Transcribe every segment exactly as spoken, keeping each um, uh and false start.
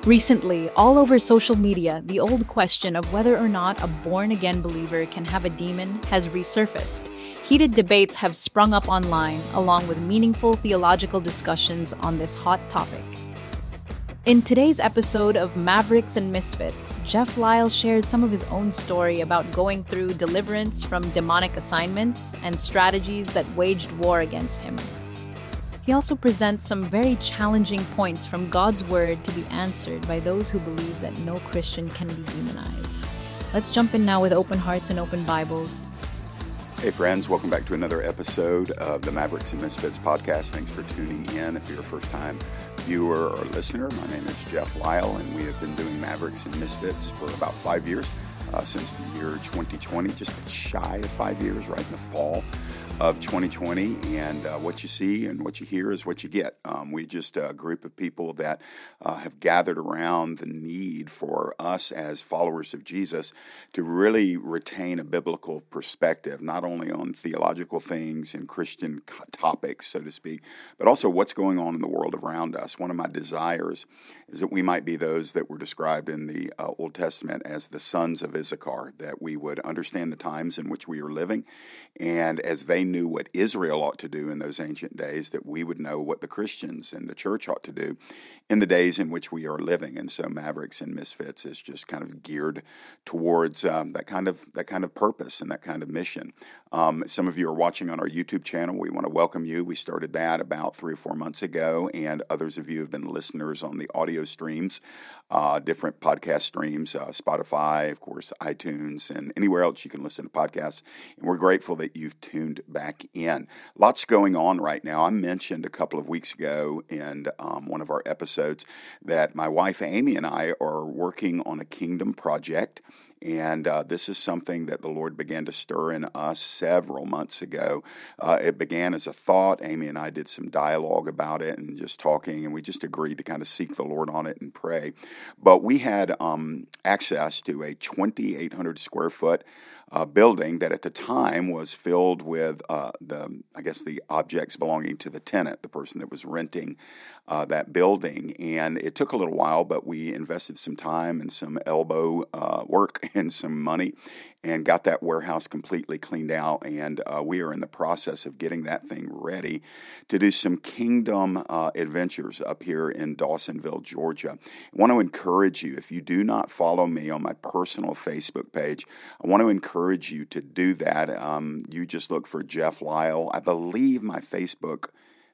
Recently, all over social media, the old question of whether or not a born-again believer can have a demon has resurfaced. Heated debates have sprung up online, along with meaningful theological discussions on this hot topic. In today's episode of Mavericks and Misfits, Jeff Lyle shares some of his own story about going through deliverance from demonic assignments and strategies that waged war against him. He also presents some very challenging points from God's Word to be answered by those who believe that no Christian can be demonized. Let's jump in now with open hearts and open Bibles. Hey friends, welcome back to another episode of the Mavericks and Misfits podcast. Thanks for tuning in. If you're a first-time viewer or listener, my name is Jeff Lyle, and we have been doing Mavericks and Misfits for about five years, uh, since the year twenty twenty, just shy of five years, right in the fall of twenty twenty, and uh, what you see and what you hear is what you get. Um, we just a group of people that uh, have gathered around the need for us as followers of Jesus to really retain a biblical perspective, not only on theological things and Christian topics, so to speak, but also what's going on in the world around us. One of my desires is that we might be those that were described in the uh, Old Testament as the sons of Issachar, that we would understand the times in which we are living, and as they knew what Israel ought to do in those ancient days, that we would know what the Christians and the church ought to do in the days in which we are living. And so Mavericks and Misfits is just kind of geared towards um, that kind of that kind of purpose and that kind of mission. Um, some of you are watching on our YouTube channel. We want to welcome you. We started that about three or four months ago, and others of you have been listeners on the audio streams, uh, different podcast streams, uh, Spotify, of course, iTunes, and anywhere else you can listen to podcasts. And we're grateful that you've tuned back in. Lots going on right now. I mentioned a couple of weeks ago in um, one of our episodes that my wife Amy and I are working on a kingdom project. And uh, this is something that the Lord began to stir in us several months ago. Uh, it began as a thought. Amy and I did some dialogue about it and just talking, and we just agreed to kind of seek the Lord on it and pray. But we had um, access to a twenty-eight hundred square foot uh, building that at the time was filled with uh, the, I guess, the objects belonging to the tenant, the person that was renting uh, that building. And it took a little while, but we invested some time and some elbow uh, work and some money and got that warehouse completely cleaned out. And uh, we are in the process of getting that thing ready to do some kingdom uh, adventures up here in Dawsonville, Georgia. I want to encourage you, if you do not follow me on my personal Facebook page, I want to encourage you to do that. Um, you just look for Jeff Lyle. I believe my Facebook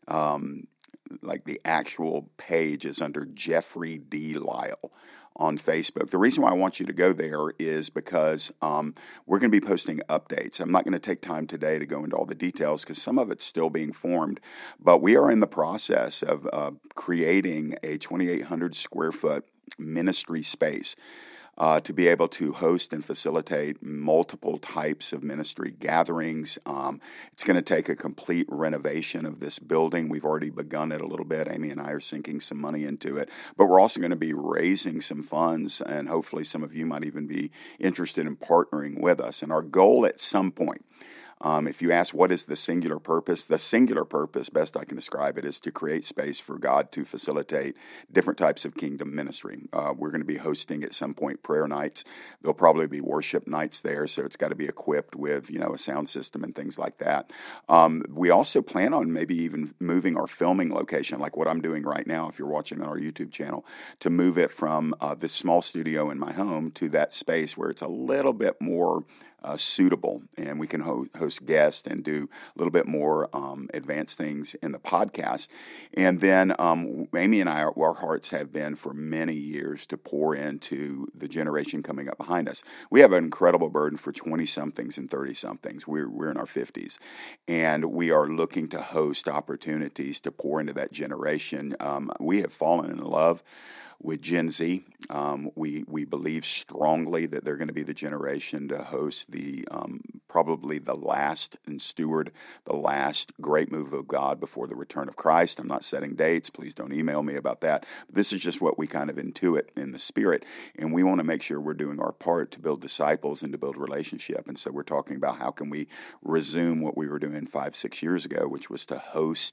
um, like the actual page is under Jeffrey D. Lyle on Facebook. The reason why I want you to go there is because um, we're going to be posting updates. I'm not going to take time today to go into all the details because some of it's still being formed, but we are in the process of uh, creating a twenty-eight hundred square foot ministry space Uh, to be able to host and facilitate multiple types of ministry gatherings. Um, it's going to take a complete renovation of this building. We've already begun it a little bit. Amy and I are sinking some money into it, but we're also going to be raising some funds, and hopefully some of you might even be interested in partnering with us. And our goal at some point, Um, if you ask what is the singular purpose, the singular purpose, best I can describe it, is to create space for God to facilitate different types of kingdom ministry. Uh, we're going to be hosting at some point prayer nights. There'll probably be worship nights there, so it's got to be equipped with, you know, a sound system and things like that. Um, we also plan on maybe even moving our filming location, like what I'm doing right now, if you're watching on our YouTube channel, to move it from uh, this small studio in my home to that space where it's a little bit more Uh, suitable, and we can ho- host guests and do a little bit more um, advanced things in the podcast. And then um, Amy and I, our, our hearts have been for many years to pour into the generation coming up behind us. We have an incredible burden for twenty-somethings and thirty-somethings. We're, we're in our fifties, and we are looking to host opportunities to pour into that generation. Um, we have fallen in love with Gen Z. Um, we we believe strongly that they're going to be the generation to host the um, probably the last and steward the last great move of God before the return of Christ. I'm not setting dates. Please don't email me about that. But this is just what we kind of intuit in the spirit, and we want to make sure we're doing our part to build disciples and to build relationship. And so we're talking about how can we resume what we were doing five, six years ago, which was to host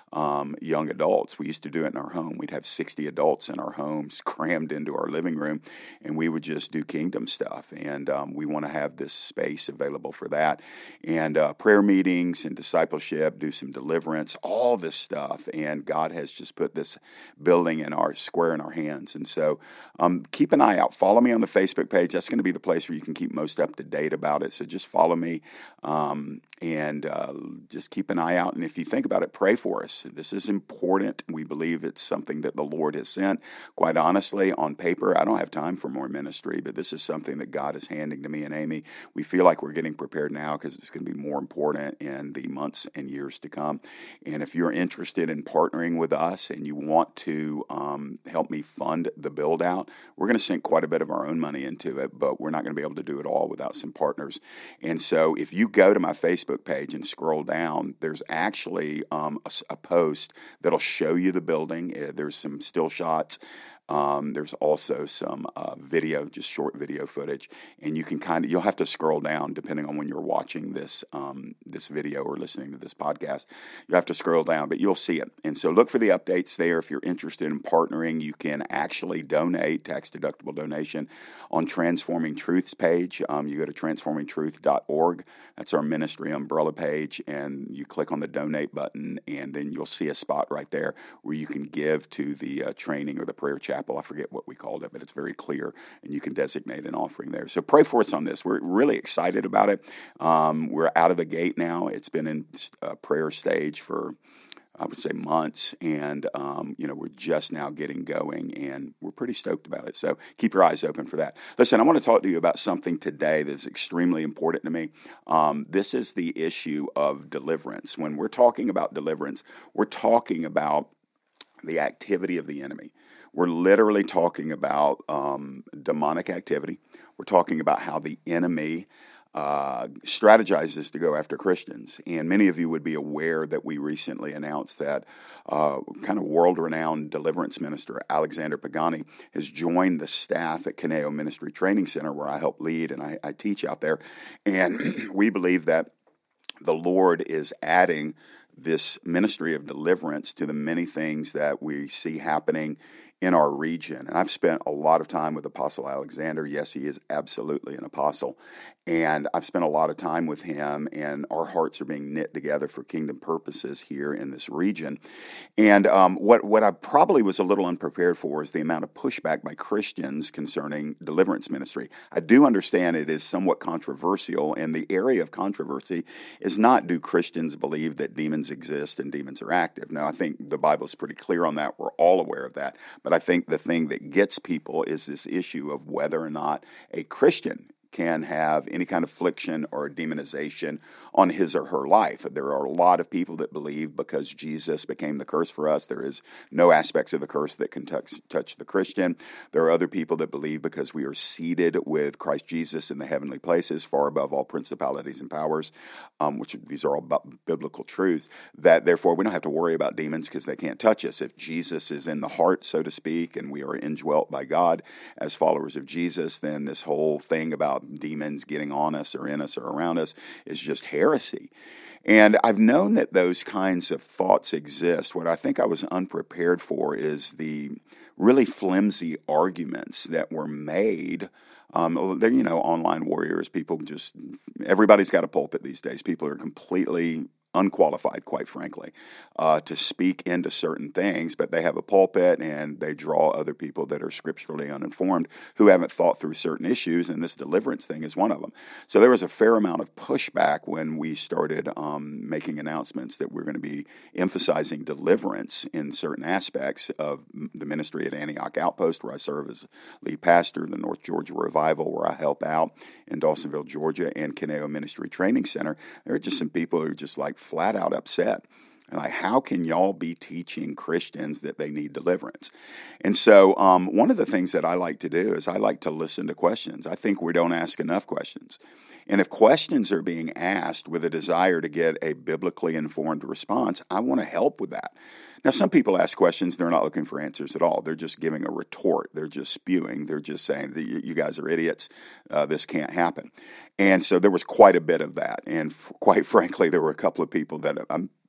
um, young adults. We used to do it in our home. We'd have sixty adults in our homes crammed into our living room, and we would just do kingdom stuff. And um, we want to have this space available for that. And uh, prayer meetings and discipleship, do some deliverance, all this stuff. And God has just put this building in our square in our hands. And so um, keep an eye out. Follow me on the Facebook page. That's going to be the place where you can keep most up to date about it. So just follow me um, and uh, just keep an eye out. And if you think about it, pray for us. This is important. We believe it's something that the Lord has sent. Quite honestly, on paper, I don't have time for more ministry, but this is something that God is handing to me and Amy. We feel like we're getting prepared now because it's going to be more important in the months and years to come. And if you're interested in partnering with us and you want to um, help me fund the build out, we're going to sink quite a bit of our own money into it, but we're not going to be able to do it all without some partners. And so if you go to my Facebook page and scroll down, there's actually um, a, a post that'll show you the building. There's some still shots. Um, there's also some uh, video, just short video footage, and you can kind of, you'll have to scroll down depending on when you're watching this um, this video or listening to this podcast. You have to scroll down, but you'll see it. And so look for the updates there. If you're interested in partnering, you can actually donate, tax-deductible donation, on Transforming Truth's page. Um, you go to transforming truth dot org. That's our ministry umbrella page, and you click on the donate button, and then you'll see a spot right there where you can give to the uh, training or the prayer chapel. I forget what we called it, but it's very clear, and you can designate an offering there. So pray for us on this. We're really excited about it. Um, we're out of the gate now. It's been in a prayer stage for, I would say, months, and um, you know, we're just now getting going, and we're pretty stoked about it. So keep your eyes open for that. Listen, I want to talk to you about something today that's extremely important to me. Um, this is the issue of deliverance. When we're talking about deliverance, we're talking about the activity of the enemy. We're literally talking about um, demonic activity. We're talking about how the enemy uh, strategizes to go after Christians. And many of you would be aware that we recently announced that uh, kind of world-renowned deliverance minister, Alexander Pagani, has joined the staff at Kaneo Ministry Training Center, where I help lead and I, I teach out there. And we believe that the Lord is adding this ministry of deliverance to the many things that we see happening in our region. And I've spent a lot of time with Apostle Alexander. Yes, he is absolutely an apostle. And I've spent a lot of time with him, and our hearts are being knit together for kingdom purposes here in this region. And um, what, what I probably was a little unprepared for is the amount of pushback by Christians concerning deliverance ministry. I do understand it is somewhat controversial, and the area of controversy is not, do Christians believe that demons exist and demons are active? Now, I think the Bible is pretty clear on that. We're all aware of that. But I think the thing that gets people is this issue of whether or not a Christian can have any kind of affliction or demonization on his or her life. There are a lot of people that believe because Jesus became the curse for us, there is no aspects of the curse that can touch, touch the Christian. There are other people that believe because we are seated with Christ Jesus in the heavenly places, far above all principalities and powers, um, which these are all biblical truths, that therefore we don't have to worry about demons because they can't touch us. If Jesus is in the heart, so to speak, and we are indwelt by God as followers of Jesus, then this whole thing about demons getting on us or in us or around us is just heresy. And I've known that those kinds of thoughts exist. What I think I was unprepared for is the really flimsy arguments that were made. Um, they're, you know, online warriors, people just, everybody's got a pulpit these days. People are completely unqualified, quite frankly, uh, to speak into certain things, but they have a pulpit and they draw other people that are scripturally uninformed who haven't thought through certain issues, and this deliverance thing is one of them. So there was a fair amount of pushback when we started um, making announcements that we're going to be emphasizing deliverance in certain aspects of the ministry at Antioch Outpost, where I serve as lead pastor, the North Georgia Revival, where I help out in Dawsonville, Georgia, and Kaneo Ministry Training Center. There are just some people who are just like flat out upset. And like, how can y'all be teaching Christians that they need deliverance? And so um, one of the things that I like to do is I like to listen to questions. I think we don't ask enough questions. And if questions are being asked with a desire to get a biblically informed response, I want to help with that. Now, some people ask questions, they're not looking for answers at all. They're just giving a retort. They're just spewing. They're just saying, you guys are idiots. Uh, this can't happen. And so there was quite a bit of that. And f- quite frankly, there were a couple of people that I'm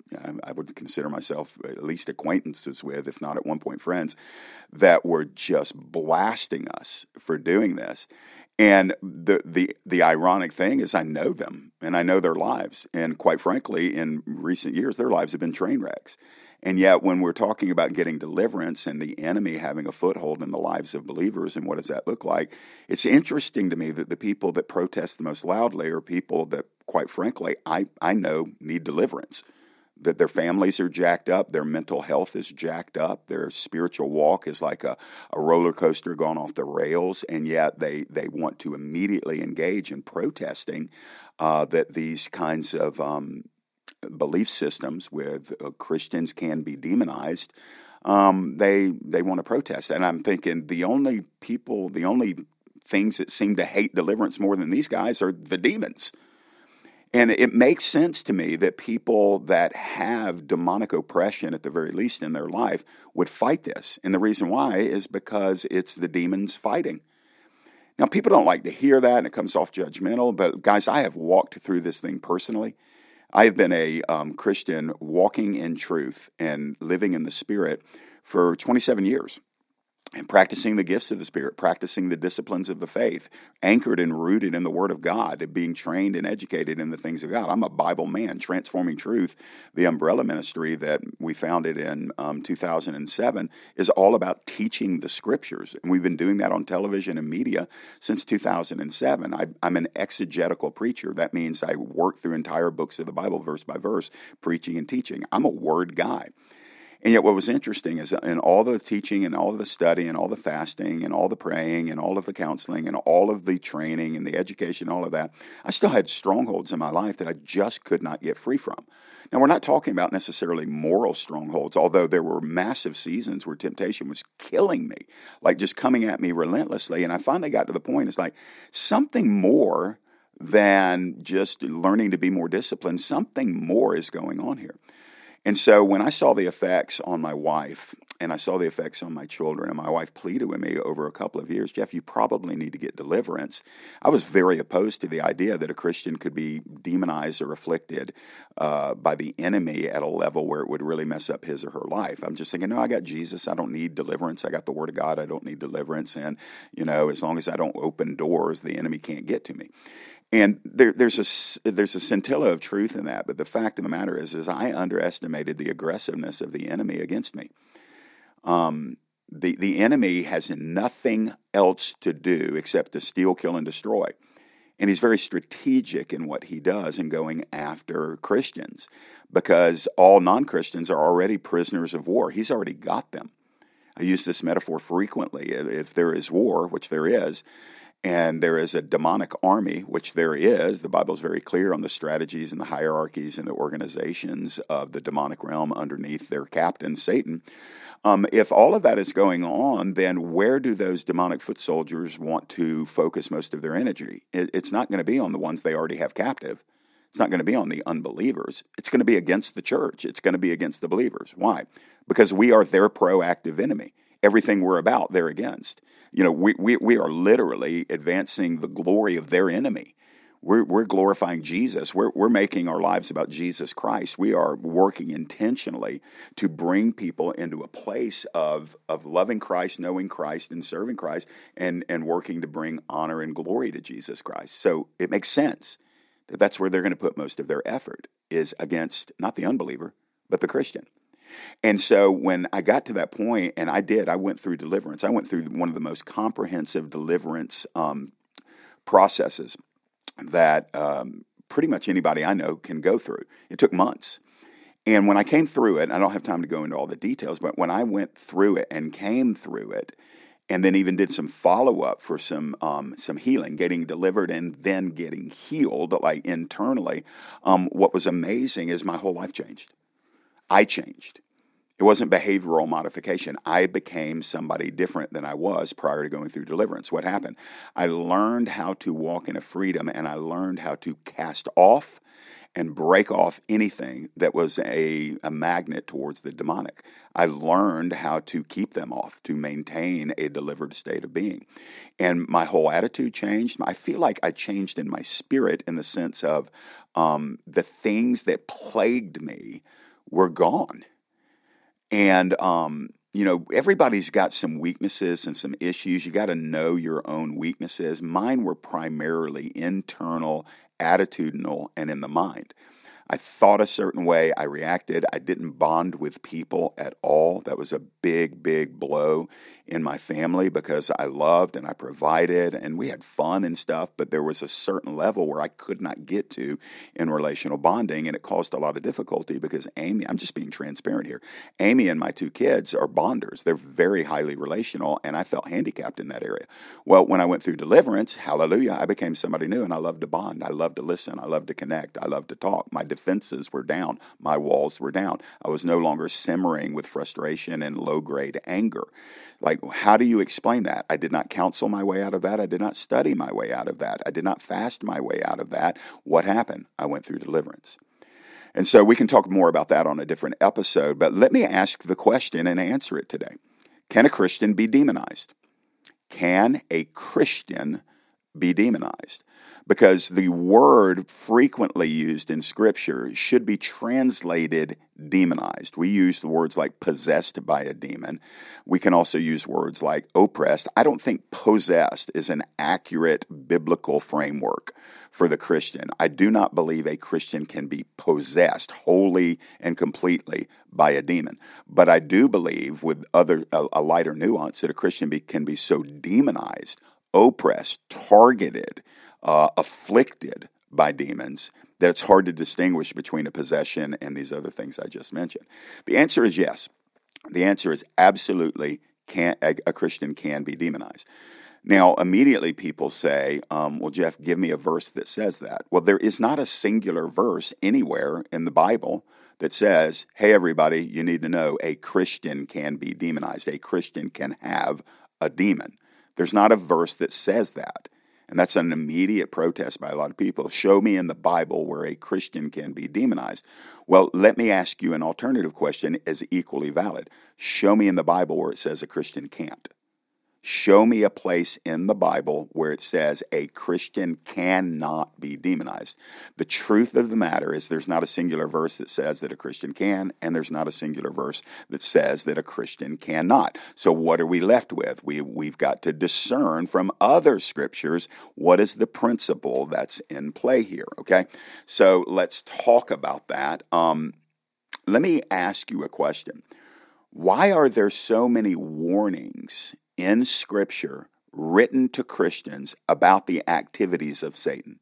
I would consider myself at least acquaintances with, if not at one point friends, that were just blasting us for doing this. And the the the ironic thing is I know them and I know their lives. And quite frankly, in recent years, their lives have been train wrecks. And yet when we're talking about getting deliverance and the enemy having a foothold in the lives of believers and what does that look like, it's interesting to me that the people that protest the most loudly are people that, quite frankly, I, I know need deliverance. That their families are jacked up, their mental health is jacked up, their spiritual walk is like a, a roller coaster gone off the rails, and yet they, they want to immediately engage in protesting uh, that these kinds of um, belief systems with uh, Christians can be demonized. Um, they they want to protest. And I'm thinking the only people, the only things that seem to hate deliverance more than these guys are the demons. And it makes sense to me that people that have demonic oppression, at the very least in their life, would fight this. And the reason why is because it's the demons fighting. Now, people don't like to hear that, and it comes off judgmental. But, guys, I have walked through this thing personally. I have been a um, Christian walking in truth and living in the Spirit for twenty-seven years. And practicing the gifts of the Spirit, practicing the disciplines of the faith, anchored and rooted in the Word of God, and being trained and educated in the things of God. I'm a Bible man. Transforming Truth, the umbrella ministry that we founded in um, two thousand seven, is all about teaching the Scriptures. And we've been doing that on television and media since two thousand seven. I, I'm an exegetical preacher. That means I work through entire books of the Bible, verse by verse, preaching and teaching. I'm a Word guy. And yet what was interesting is in all the teaching and all of the study and all the fasting and all the praying and all of the counseling and all of the training and the education, all of that, I still had strongholds in my life that I just could not get free from. Now, we're not talking about necessarily moral strongholds, although there were massive seasons where temptation was killing me, like just coming at me relentlessly. And I finally got to the point, it's like something more than just learning to be more disciplined, something more is going on here. And so when I saw the effects on my wife and I saw the effects on my children, and my wife pleaded with me over a couple of years, Jeff, you probably need to get deliverance. I was very opposed to the idea that a Christian could be demonized or afflicted uh, by the enemy at a level where it would really mess up his or her life. I'm just thinking, no, I got Jesus. I don't need deliverance. I got the Word of God. I don't need deliverance. And, you know, as long as I don't open doors, the enemy can't get to me. And there, there's a there's a scintilla of truth in that, but the fact of the matter is, is I underestimated the aggressiveness of the enemy against me. Um, the the enemy has nothing else to do except to steal, kill, and destroy, and he's very strategic in what he does in going after Christians, because all non-Christians are already prisoners of war. He's already got them. I use this metaphor frequently. If there is war, which there is, and there is a demonic army, which there is, the Bible is very clear on the strategies and the hierarchies and the organizations of the demonic realm underneath their captain, Satan. Um, if all of that is going on, then where do those demonic foot soldiers want to focus most of their energy? It, it's not going to be on the ones they already have captive. It's not going to be on the unbelievers. It's going to be against the church. It's going to be against the believers. Why? Because we are their proactive enemy. Everything we're about, they're against. You know, we, we, we are literally advancing the glory of their enemy. We're, we're glorifying Jesus. We're, we're making our lives about Jesus Christ. We are working intentionally to bring people into a place of, of loving Christ, knowing Christ, and serving Christ, and, and working to bring honor and glory to Jesus Christ. So it makes sense that that's where they're going to put most of their effort, is against not the unbeliever, but the Christian. And so when I got to that point, and I did, I went through deliverance. I went through one of the most comprehensive deliverance um, processes that um, pretty much anybody I know can go through. It took months. And when I came through it, and I don't have time to go into all the details, but when I went through it and came through it, and then even did some follow-up for some um, some healing, getting delivered and then getting healed, like internally, um, what was amazing is my whole life changed. I changed. It wasn't behavioral modification. I became somebody different than I was prior to going through deliverance. What happened? I learned how to walk in a freedom, and I learned how to cast off and break off anything that was a, a magnet towards the demonic. I learned how to keep them off, to maintain a delivered state of being. And my whole attitude changed. I feel like I changed in my spirit in the sense of um, the things that plagued me were gone. And, um, you know, everybody's got some weaknesses and some issues. You got to know your own weaknesses. Mine were primarily internal, attitudinal, and in the mind. I thought a certain way. I reacted. I didn't bond with people at all. That was a big, big blow in my family because I loved and I provided and we had fun and stuff, but there was a certain level where I could not get to in relational bonding, and it caused a lot of difficulty because Amy, I'm just being transparent here, Amy and my two kids are bonders. They're very highly relational, and I felt handicapped in that area. Well, when I went through deliverance, hallelujah, I became somebody new, and I loved to bond. I loved to listen. I loved to connect. I loved to talk. My defenses were down. My walls were down. I was no longer simmering with frustration and low-grade anger. Like, how do you explain that? I did not counsel my way out of that. I did not study my way out of that. I did not fast my way out of that. What happened? I went through deliverance. And so we can talk more about that on a different episode, but let me ask the question and answer it today. Can a Christian be demonized? Can a Christian be demonized? Because the word frequently used in Scripture should be translated demonized. We use the words like possessed by a demon. We can also use words like oppressed. I don't think possessed is an accurate biblical framework for the Christian. I do not believe a Christian can be possessed wholly and completely by a demon. But I do believe, with other a, a lighter nuance, that a Christian be, can be so demonized, oppressed, targeted, Uh, afflicted by demons, that it's hard to distinguish between a possession and these other things I just mentioned. The answer is yes. The answer is absolutely can, a, a Christian can be demonized. Now, immediately people say, um, well, Jeff, give me a verse that says that. Well, there is not a singular verse anywhere in the Bible that says, hey, everybody, you need to know a Christian can be demonized. A Christian can have a demon. There's not a verse that says that. And that's an immediate protest by a lot of people. Show me in the Bible where a Christian can be demonized. Well, let me ask you an alternative question as equally valid. Show me in the Bible where it says a Christian can't. Show me a place in the Bible where it says a Christian cannot be demonized. The truth of the matter is there's not a singular verse that says that a Christian can, and there's not a singular verse that says that a Christian cannot. So what are we left with? We, we've got to discern from other scriptures what is the principle that's in play here, okay? So let's talk about that. Um, let me ask you a question. Why are there so many warnings in Scripture written to Christians about the activities of Satan?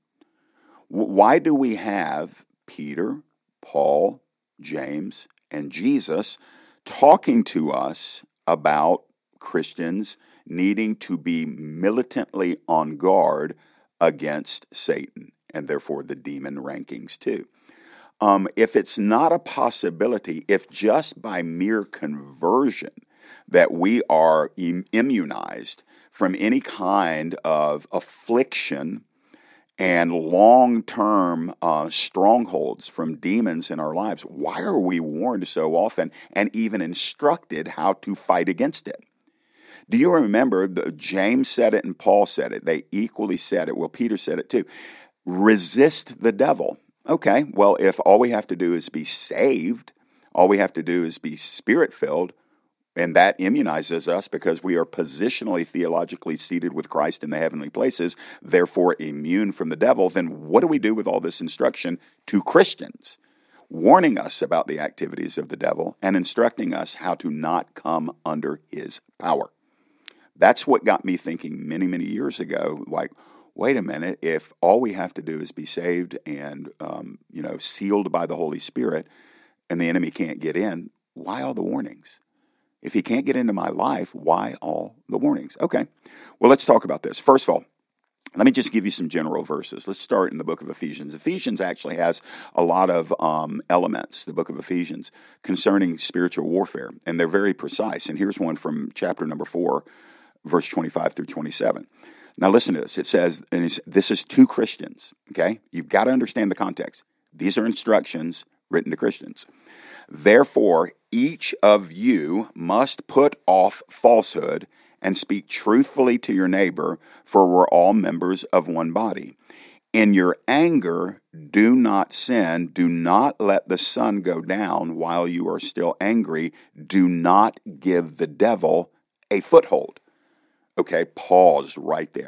Why do we have Peter, Paul, James, and Jesus talking to us about Christians needing to be militantly on guard against Satan and therefore the demon rankings too? Um, if it's not a possibility, if just by mere conversion that we are im- immunized from any kind of affliction and long-term uh, strongholds from demons in our lives, why are we warned so often and even instructed how to fight against it? Do you remember that James said it and Paul said it? They equally said it. Well, Peter said it too. Resist the devil. Okay, well, if all we have to do is be saved, all we have to do is be Spirit-filled, and that immunizes us because we are positionally, theologically seated with Christ in the heavenly places, therefore immune from the devil, then what do we do with all this instruction to Christians? Warning us about the activities of the devil and instructing us how to not come under his power. That's what got me thinking many, many years ago, like, wait a minute, if all we have to do is be saved and, um, you know, sealed by the Holy Spirit and the enemy can't get in, why all the warnings? If he can't get into my life, why all the warnings? Okay, well, let's talk about this. First of all, let me just give you some general verses. Let's start in the book of Ephesians. Ephesians actually has a lot of um, elements, the book of Ephesians, concerning spiritual warfare, and they're very precise. And here's one from chapter number four, verse twenty-five through twenty-seven. Now listen to this. It says, and it's, this is to Christians, okay? You've got to understand the context. These are instructions written to Christians. Therefore, each of you must put off falsehood and speak truthfully to your neighbor, for we're all members of one body. In your anger, do not sin. Do not let the sun go down while you are still angry. Do not give the devil a foothold. Okay, pause right there.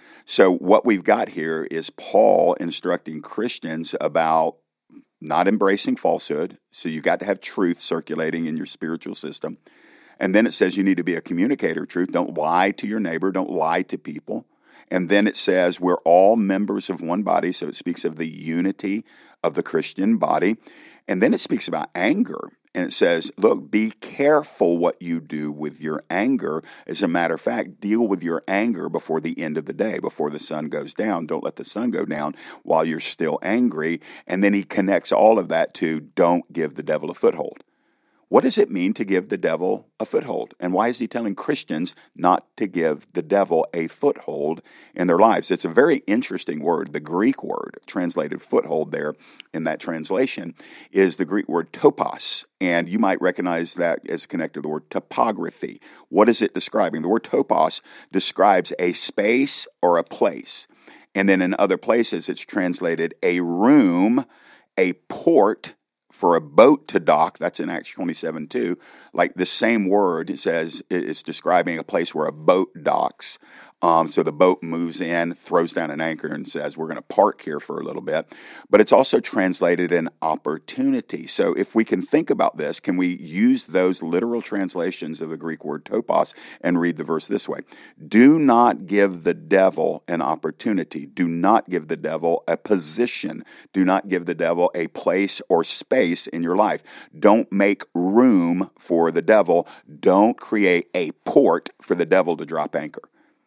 So what we've got here is Paul instructing Christians about not embracing falsehood. So you got to have truth circulating in your spiritual system. And then it says you need to be a communicator of truth. Don't lie to your neighbor. Don't lie to people. And then it says we're all members of one body. So it speaks of the unity of the Christian body. And then it speaks about anger. And it says, look, be careful what you do with your anger. As a matter of fact, deal with your anger before the end of the day, before the sun goes down. Don't let the sun go down while you're still angry. And then he connects all of that to don't give the devil a foothold. What does it mean to give the devil a foothold? And why is he telling Christians not to give the devil a foothold in their lives? It's a very interesting word. The Greek word translated foothold there in that translation is the Greek word topos. And you might recognize that as connected to the word topography. What is it describing? The word topos describes a space or a place. And then in other places, it's translated a room, a port, for a boat to dock. That's in Acts twenty-seven too. Like the same word, it says it's describing a place where a boat docks. Um, so the boat moves in, throws down an anchor, and says, we're going to park here for a little bit. But it's also translated an opportunity. So if we can think about this, can we use those literal translations of the Greek word topos and read the verse this way? Do not give the devil an opportunity. Do not give the devil a position. Do not give the devil a place or space in your life. Don't make room for the devil. Don't create a port for the devil to drop anchor.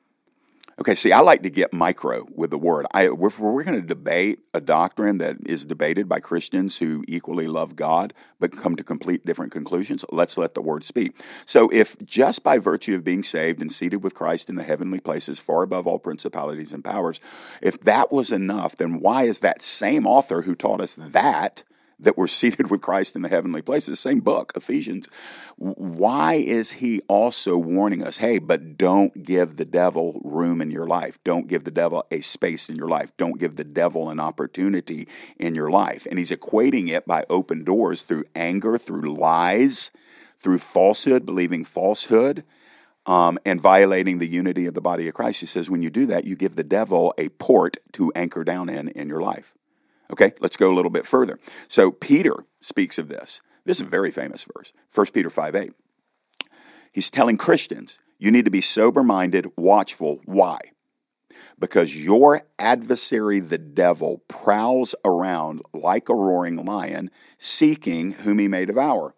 Okay, see, I like to get micro with the word. I, we're, we're going to debate a doctrine that is debated by Christians who equally love God but come to complete different conclusions. Let's let the word speak. So if just by virtue of being saved and seated with Christ in the heavenly places, far above all principalities and powers, if that was enough, then why is that same author who taught us that that we're seated with Christ in the heavenly places, same book, Ephesians, why is he also warning us, hey, but don't give the devil room in your life. Don't give the devil a space in your life. Don't give the devil an opportunity in your life. And he's equating it by open doors through anger, through lies, through falsehood, believing falsehood, um, and violating the unity of the body of Christ. He says when you do that, you give the devil a port to anchor down in in your life. Okay, let's go a little bit further. So Peter speaks of this. This is a very famous verse, First Peter five eight. He's telling Christians, you need to be sober-minded, watchful. Why? Because your adversary, the devil, prowls around like a roaring lion, seeking whom he may devour.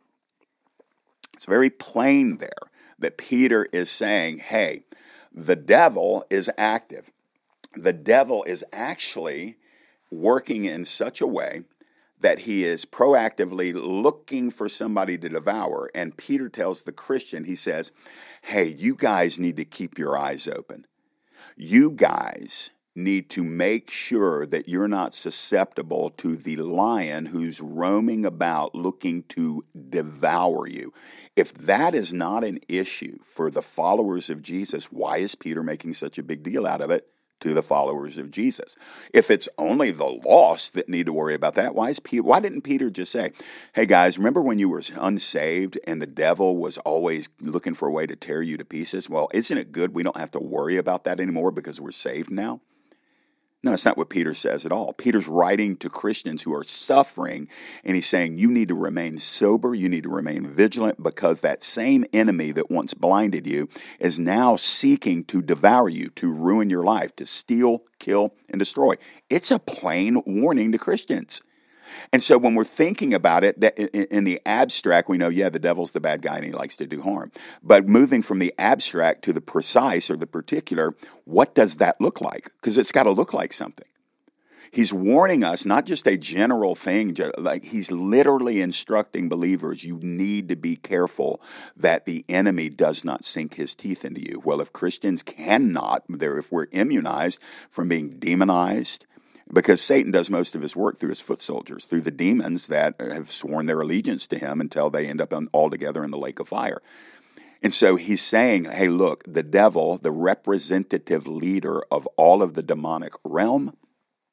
It's very plain there that Peter is saying, hey, the devil is active. The devil is actually working in such a way that he is proactively looking for somebody to devour. And Peter tells the Christian, he says, hey, you guys need to keep your eyes open. You guys need to make sure that you're not susceptible to the lion who's roaming about looking to devour you. If that is not an issue for the followers of Jesus, why is Peter making such a big deal out of it to the followers of Jesus? If it's only the lost that need to worry about that, why is Peter, why didn't Peter just say, hey guys, remember when you were unsaved and the devil was always looking for a way to tear you to pieces? Well, isn't it good we don't have to worry about that anymore because we're saved now? No, that's not what Peter says at all. Peter's writing to Christians who are suffering, and he's saying you need to remain sober, you need to remain vigilant, because that same enemy that once blinded you is now seeking to devour you, to ruin your life, to steal, kill, and destroy. It's a plain warning to Christians. And so when we're thinking about it, that in the abstract, we know, yeah, the devil's the bad guy and he likes to do harm. But moving from the abstract to the precise or the particular, what does that look like? Because it's got to look like something. He's warning us, not just a general thing, like he's literally instructing believers, you need to be careful that the enemy does not sink his teeth into you. Well, if Christians cannot, if we're immunized from being demonized, because Satan does most of his work through his foot soldiers, through the demons that have sworn their allegiance to him until they end up all together in the lake of fire. And so he's saying, hey, look, the devil, the representative leader of all of the demonic realm,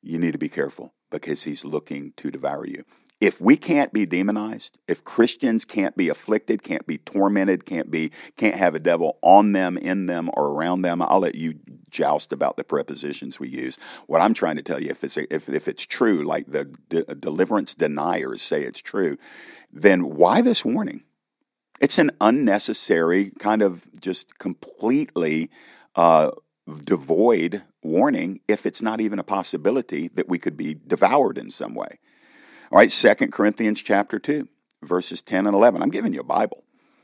you need to be careful because he's looking to devour you. If we can't be demonized, if Christians can't be afflicted, can't be tormented, can't be can't have a devil on them, in them, or around them, I'll let you joust about the prepositions we use. What I'm trying to tell you, if it's if if it's true, like the de- deliverance deniers say it's true, then why this warning? It's an unnecessary, kind of just completely uh, devoid warning if it's not even a possibility that we could be devoured in some way. All right, Second Corinthians chapter two, verses ten and eleven. I'm giving you a Bible.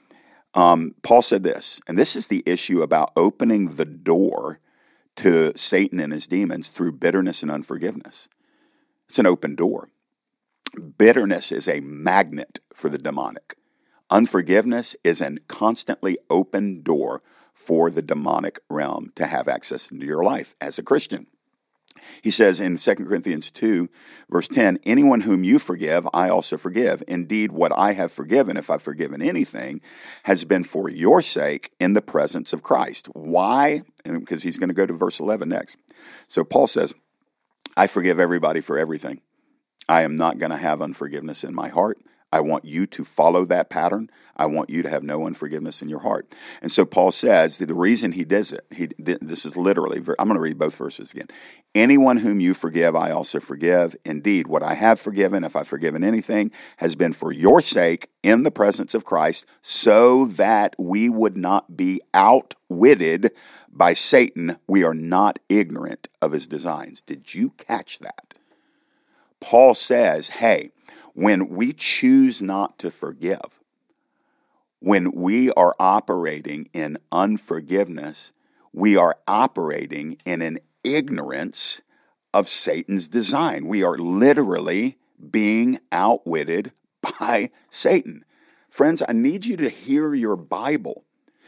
Um, Paul said this, and this is the issue about opening the door to Satan and his demons through bitterness and unforgiveness. It's an open door. Bitterness is a magnet for the demonic. Unforgiveness is a constantly open door for the demonic realm to have access into your life as a Christian. He says in Second Corinthians two, verse ten, anyone whom you forgive, I also forgive. Indeed, what I have forgiven, if I've forgiven anything, has been for your sake in the presence of Christ. Why? Because he's going to go to verse eleven next. So Paul says, I forgive everybody for everything. I am not going to have unforgiveness in my heart. I want you to follow that pattern. I want you to have no unforgiveness in your heart. And so Paul says that the reason he does it, he, this is literally, I'm going to read both verses again. Anyone whom you forgive, I also forgive. Indeed, what I have forgiven, if I've forgiven anything, has been for your sake in the presence of Christ, so that we would not be outwitted by Satan. We are not ignorant of his designs. Did you catch that? Paul says, hey, when we choose not to forgive, when we are operating in unforgiveness, we are operating in an ignorance of Satan's design. We are literally being outwitted by Satan. Friends, I need you to hear your Bible.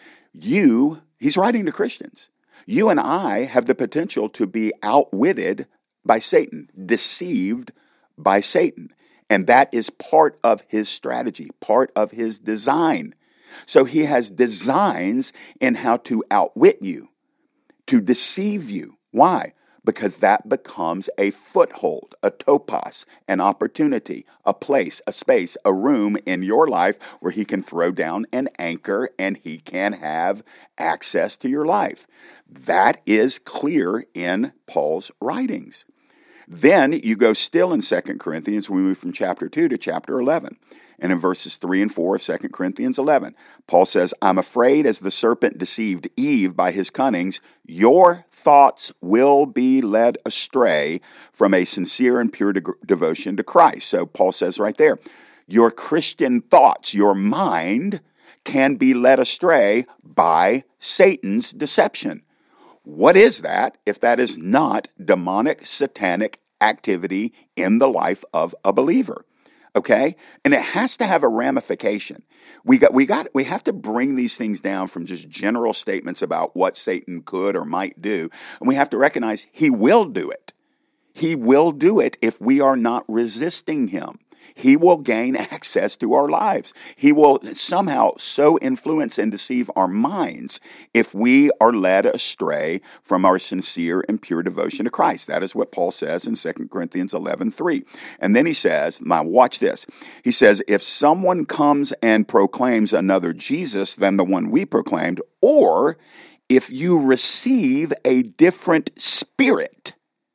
You, he's writing to Christians. You and I have the potential to be outwitted by Satan, deceived by Satan. And that is part of his strategy, part of his design. So he has designs in how to outwit you, to deceive you. Why? Because that becomes a foothold, a topos, an opportunity, a place, a space, a room in your life where he can throw down an anchor and he can have access to your life. That is clear in Paul's writings. Then you go still in Second Corinthians, we move from chapter two to chapter eleven. And in verses three and four of Second Corinthians eleven, Paul says, I'm afraid as the serpent deceived Eve by his cunnings, your thoughts will be led astray from a sincere and pure de- devotion to Christ. So Paul says right there, your Christian thoughts, your mind can be led astray by Satan's deception. What is that if that is not demonic, satanic activity in the life of a believer? Okay? And it has to have a ramification. We got we got we have to bring these things down from just general statements about what Satan could or might do. And we have to recognize he will do it. He will do it if we are not resisting him. He will gain access to our lives. He will somehow so influence and deceive our minds if we are led astray from our sincere and pure devotion to Christ. That is what Paul says in Second Corinthians eleven three. And then he says, now watch this. He says, if someone comes and proclaims another Jesus than the one we proclaimed, or if you receive a different spirit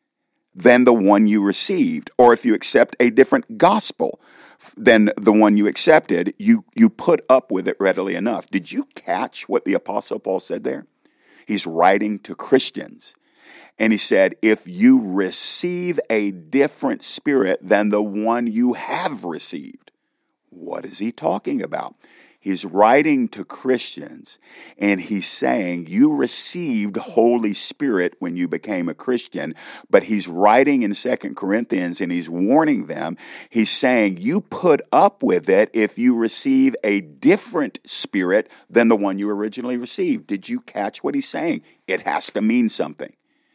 than the one you received, or if you accept a different gospel than the one you accepted, you, you put up with it readily enough. Did you catch what the Apostle Paul said there? He's writing to Christians. And he said, if you receive a different spirit than the one you have received, what is he talking about? He's writing to Christians, and he's saying you received Holy Spirit when you became a Christian, but he's writing in Second Corinthians, and he's warning them. He's saying you put up with it if you receive a different spirit than the one you originally received. Did you catch what he's saying? It has to mean something.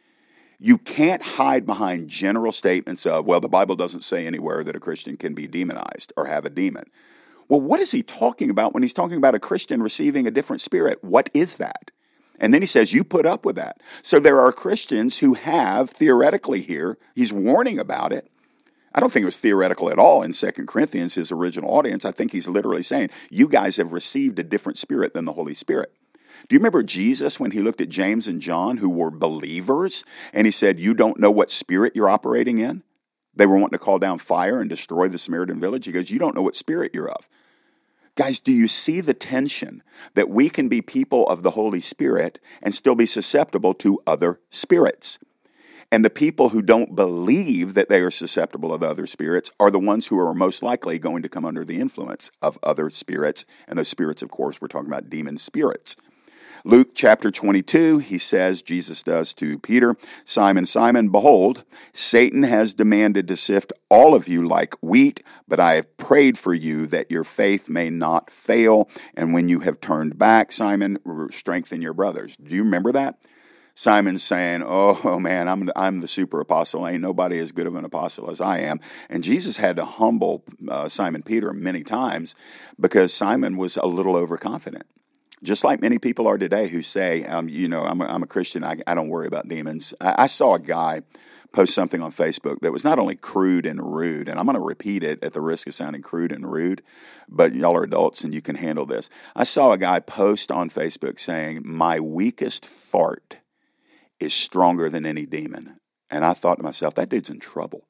You can't hide behind general statements of, well, the Bible doesn't say anywhere that a Christian can be demonized or have a demon. Well, what is he talking about when he's talking about a Christian receiving a different spirit? What is that? And then he says, you put up with that. So there are Christians who have, theoretically here, he's warning about it. I don't think it was theoretical at all in Second Corinthians, his original audience. I think he's literally saying, you guys have received a different spirit than the Holy Spirit. Do you remember Jesus when he looked at James and John, who were believers, and he said, you don't know what spirit you're operating in? They were wanting to call down fire and destroy the Samaritan village. He goes, you don't know what spirit you're of. Guys, do you see the tension that we can be people of the Holy Spirit and still be susceptible to other spirits? And the people who don't believe that they are susceptible of other spirits are the ones who are most likely going to come under the influence of other spirits. And those spirits, of course, we're talking about demon spirits. Luke chapter twenty-two, he says, Jesus does to Peter, Simon, Simon, behold, Satan has demanded to sift all of you like wheat, but I have prayed for you that your faith may not fail. And when you have turned back, Simon, strengthen your brothers. Do you remember that? Simon's saying, oh, oh man, I'm the, I'm the super apostle. Ain't nobody as good of an apostle as I am. And Jesus had to humble uh, Simon Peter many times because Simon was a little overconfident. Just like many people are today who say, um, you know, I'm a, I'm a Christian, I, I don't worry about demons. I, I saw a guy post something on Facebook that was not only crude and rude, and I'm going to repeat it at the risk of sounding crude and rude, but y'all are adults and you can handle this. I saw a guy post on Facebook saying, my weakest fart is stronger than any demon. And I thought to myself, that dude's in trouble.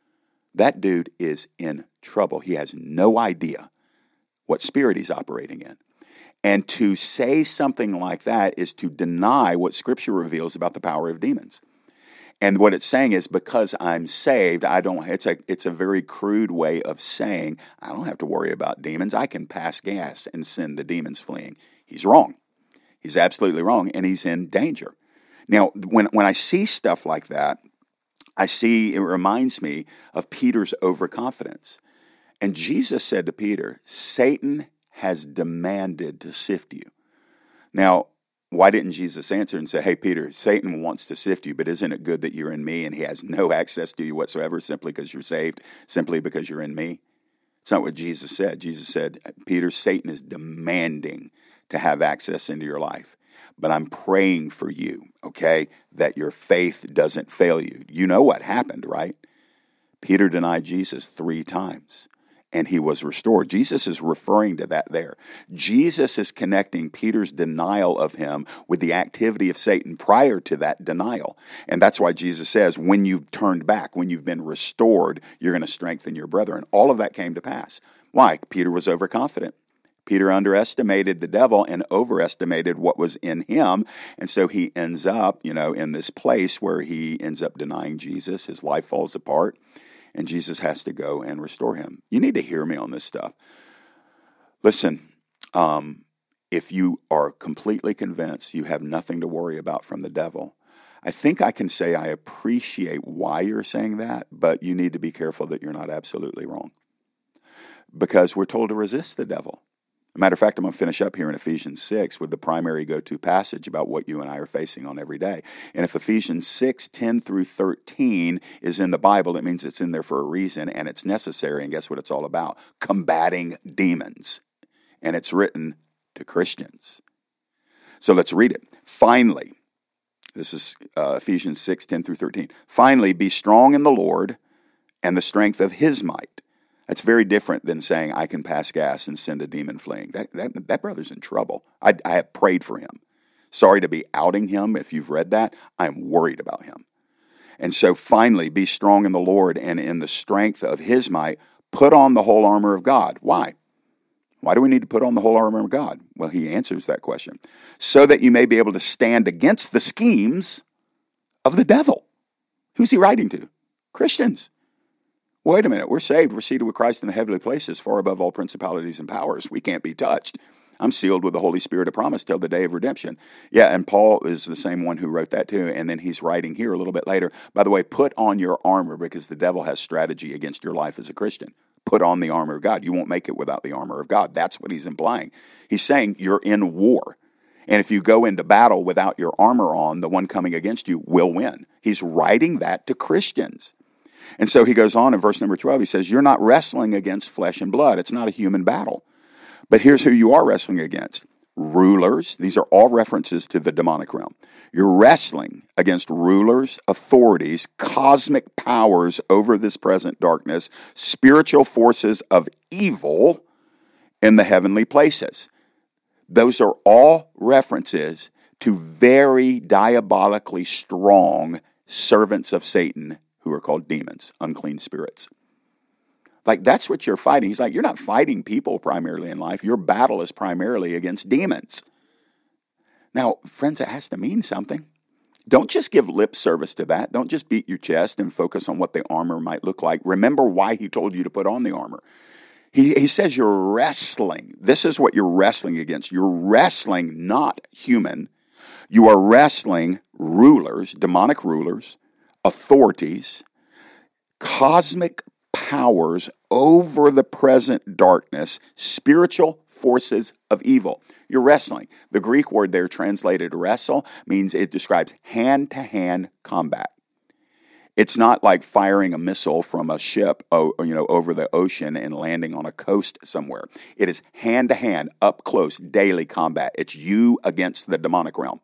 That dude is in trouble. He has no idea what spirit he's operating in. And to say something like that is to deny what Scripture reveals about the power of demons. And what it's saying is, because I'm saved, I don't. It's a it's a very crude way of saying I don't have to worry about demons. I can pass gas and send the demons fleeing. He's wrong. He's absolutely wrong, and he's in danger. Now, when when I see stuff like that, I see it reminds me of Peter's overconfidence. And Jesus said to Peter, Satan has demanded to sift you. Now, why didn't Jesus answer and say, hey, Peter, Satan wants to sift you, but isn't it good that you're in me and he has no access to you whatsoever simply because you're saved, simply because you're in me? It's not what Jesus said. Jesus said, Peter, Satan is demanding to have access into your life, but I'm praying for you, okay, that your faith doesn't fail you. You know what happened, right? Peter denied Jesus three times. And he was restored. Jesus is referring to that there. Jesus is connecting Peter's denial of him with the activity of Satan prior to that denial. And that's why Jesus says, when you've turned back, when you've been restored, you're going to strengthen your brethren. All of that came to pass. Why? Peter was overconfident. Peter underestimated the devil and overestimated what was in him. And so he ends up, you know, in this place where he ends up denying Jesus. His life falls apart. And Jesus has to go and restore him. You need to hear me on this stuff. Listen, um, if you are completely convinced you have nothing to worry about from the devil, I think I can say I appreciate why you're saying that, but you need to be careful that you're not absolutely wrong. Because we're told to resist the devil. As a matter of fact, I'm going to finish up here in Ephesians six with the primary go-to passage about what you and I are facing on every day. And if Ephesians six, ten through thirteen is in the Bible, it means it's in there for a reason and it's necessary. And guess what it's all about? Combating demons. And it's written to Christians. So let's read it. Finally, this is uh, Ephesians six, ten through thirteen. Finally, be strong in the Lord and the strength of his might. That's very different than saying I can pass gas and send a demon fleeing. That that, that brother's in trouble. I, I have prayed for him. Sorry to be outing him. If you've read that, I'm worried about him. And so finally, be strong in the Lord and in the strength of his might. Put on the whole armor of God. Why? Why do we need to put on the whole armor of God? Well, he answers that question. So that you may be able to stand against the schemes of the devil. Who's he writing to? Christians. Wait a minute, we're saved, we're seated with Christ in the heavenly places, far above all principalities and powers. We can't be touched. I'm sealed with the Holy Spirit of promise till the day of redemption. Yeah, and Paul is the same one who wrote that too, and then he's writing here a little bit later, by the way, put on your armor because the devil has strategy against your life as a Christian. Put on the armor of God. You won't make it without the armor of God. That's what he's implying. He's saying you're in war. And if you go into battle without your armor on, the one coming against you will win. He's writing that to Christians. And so he goes on in verse number twelve, he says, you're not wrestling against flesh and blood. It's not a human battle. But here's who you are wrestling against. rulers. These are all references to the demonic realm. You're wrestling against rulers, authorities, cosmic powers over this present darkness, spiritual forces of evil in the heavenly places. Those are all references to very diabolically strong servants of Satan who are called demons, unclean spirits. Like, that's what you're fighting. He's like, you're not fighting people primarily in life. Your battle is primarily against demons. Now, friends, it has to mean something. Don't just give lip service to that. Don't just beat your chest and focus on what the armor might look like. Remember why he told you to put on the armor. He, he says you're wrestling. This is what you're wrestling against. You're wrestling not human. You are wrestling rulers, demonic rulers, authorities, cosmic powers over the present darkness, spiritual forces of evil. You're wrestling. The Greek word there translated wrestle means it describes hand-to-hand combat. It's not like firing a missile from a ship, you know, over the ocean and landing on a coast somewhere. It is hand-to-hand, up close, daily combat. It's you against the demonic realm.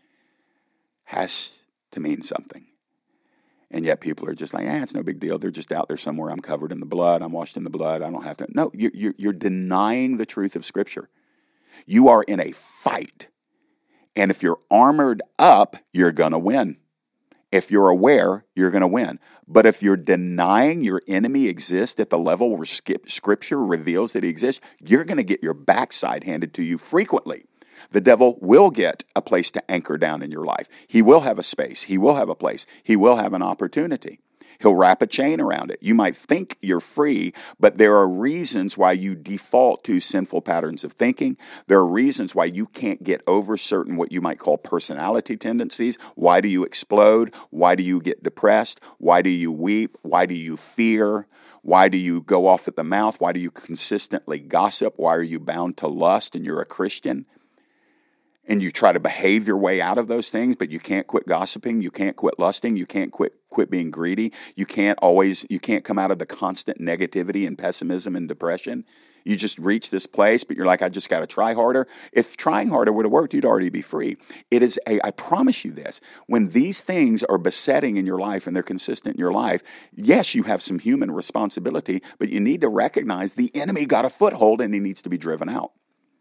Has to mean something. And yet people are just like, eh, it's no big deal. They're just out there somewhere. I'm covered in the blood. I'm washed in the blood. I don't have to. No, you're, you're denying the truth of Scripture. You are in a fight. And if you're armored up, you're going to win. If you're aware, you're going to win. But if you're denying your enemy exists at the level where Scripture reveals that he exists, you're going to get your backside handed to you frequently. The devil will get a place to anchor down in your life. He will have a space. He will have a place. He will have an opportunity. He'll wrap a chain around it. You might think you're free, but there are reasons why you default to sinful patterns of thinking. There are reasons why you can't get over certain what you might call personality tendencies. Why do you explode? Why do you get depressed? Why do you weep? Why do you fear? Why do you go off at the mouth? Why do you consistently gossip? Why are you bound to lust and you're a Christian? And you try to behave your way out of those things, but you can't quit gossiping, you can't quit lusting, you can't quit quit being greedy, you can't always, you can't come out of the constant negativity and pessimism and depression. You just reach this place, but you're like, I just got to try harder. If trying harder would have worked, you'd already be free. It is a, I promise you this, when these things are besetting in your life and they're consistent in your life, yes, you have some human responsibility, but you need to recognize the enemy got a foothold and he needs to be driven out.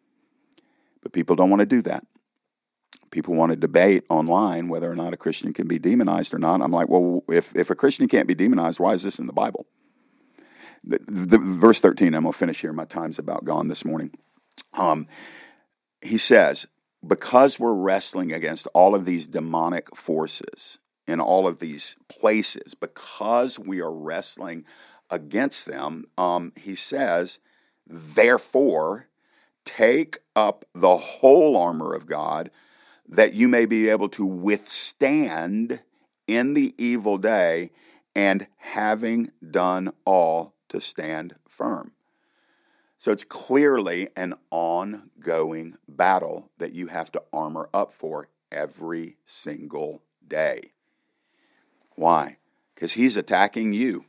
But people don't want to do that. People want to debate online whether or not a Christian can be demonized or not. I'm like, well, if, if a Christian can't be demonized, why is this in the Bible? The, the, verse thirteen, I'm going to finish here. My time's about gone this morning. Um, he says, because we're wrestling against all of these demonic forces in all of these places, because we are wrestling against them, um, he says, therefore, take up the whole armor of God, that you may be able to withstand in the evil day, and having done all, to stand firm. So it's clearly an ongoing battle that you have to armor up for every single day. Why? Because he's attacking you.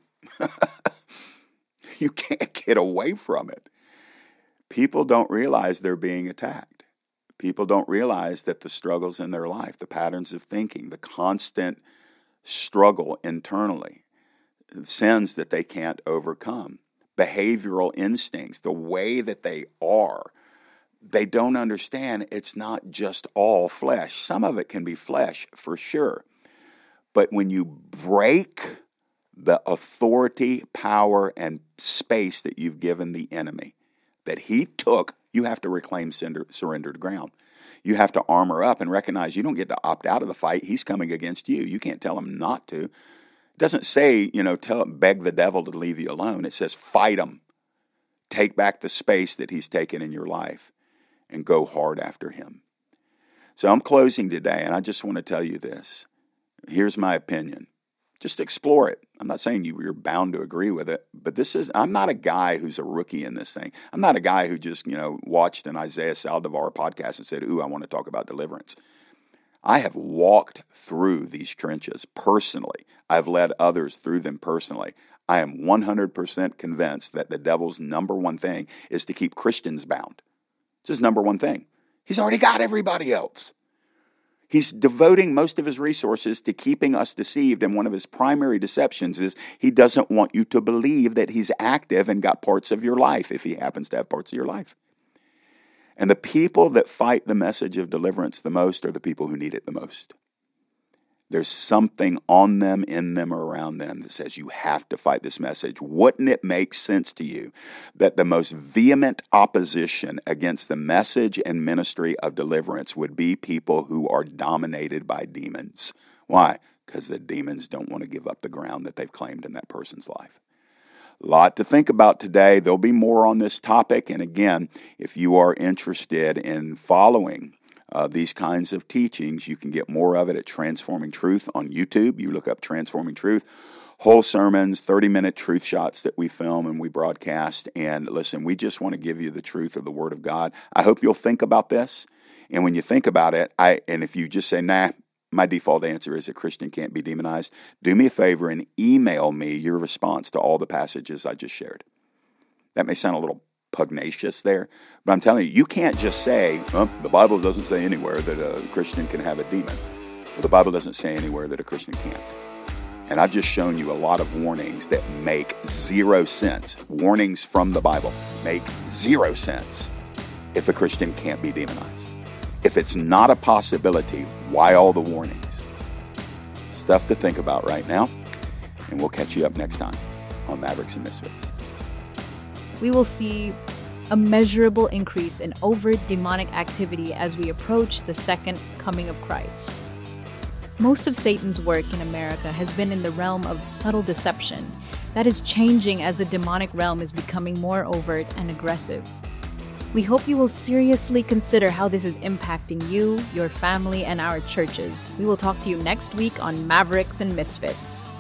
You can't get away from it. People don't realize they're being attacked. People don't realize that the struggles in their life, the patterns of thinking, the constant struggle internally, sins that they can't overcome, behavioral instincts, the way that they are, they don't understand it's not just all flesh. Some of it can be flesh for sure. But when you break the authority, power, and space that you've given the enemy, that he took, you have to reclaim surrendered ground. You have to armor up and recognize you don't get to opt out of the fight. He's coming against you. You can't tell him not to. It doesn't say, you know, tell beg the devil to leave you alone. It says fight him. Take back the space that he's taken in your life and go hard after him. So I'm closing today, and I just want to tell you this. Here's my opinion. Just explore it. I'm not saying you, you're bound to agree with it, but this is, I'm not a guy who's a rookie in this thing. I'm not a guy who just, you know, watched an Isaiah Saldivar podcast and said, ooh, I want to talk about deliverance. I have walked through these trenches personally. I've led others through them personally. I am one hundred percent convinced that the devil's number one thing is to keep Christians bound. It's his number one thing. He's already got everybody else. He's devoting most of his resources to keeping us deceived, and one of his primary deceptions is he doesn't want you to believe that he's active and got parts of your life, if he happens to have parts of your life. And the people that fight the message of deliverance the most are the people who need it the most. There's something on them, in them, or around them that says you have to fight this message. Wouldn't it make sense to you that the most vehement opposition against the message and ministry of deliverance would be people who are dominated by demons? Why? Because the demons don't want to give up the ground that they've claimed in that person's life. A lot to think about today. There'll be more on this topic. And again, if you are interested in following Uh, these kinds of teachings, you can get more of it at Transforming Truth on YouTube. You look up Transforming Truth, whole sermons, thirty-minute truth shots that we film and we broadcast. And listen, we just want to give you the truth of the Word of God. I hope you'll think about this. And when you think about it, I and if you just say, nah, my default answer is a Christian can't be demonized, do me a favor and email me your response to all the passages I just shared. That may sound a little pugnacious there, but I'm telling you, you can't just say, well, the Bible doesn't say anywhere that a Christian can have a demon. Well, the Bible doesn't say anywhere that a Christian can't. And I've just shown you a lot of warnings that make zero sense. Warnings from the Bible make zero sense if a Christian can't be demonized. If it's not a possibility, why all the warnings? Stuff to think about right now, and we'll catch you up next time on Mavericks and Misfits. We will see a measurable increase in overt demonic activity as we approach the second coming of Christ. Most of Satan's work in America has been in the realm of subtle deception that is changing as the demonic realm is becoming more overt and aggressive. We hope you will seriously consider how this is impacting you, your family, and our churches. We will talk to you next week on Mavericks and Misfits.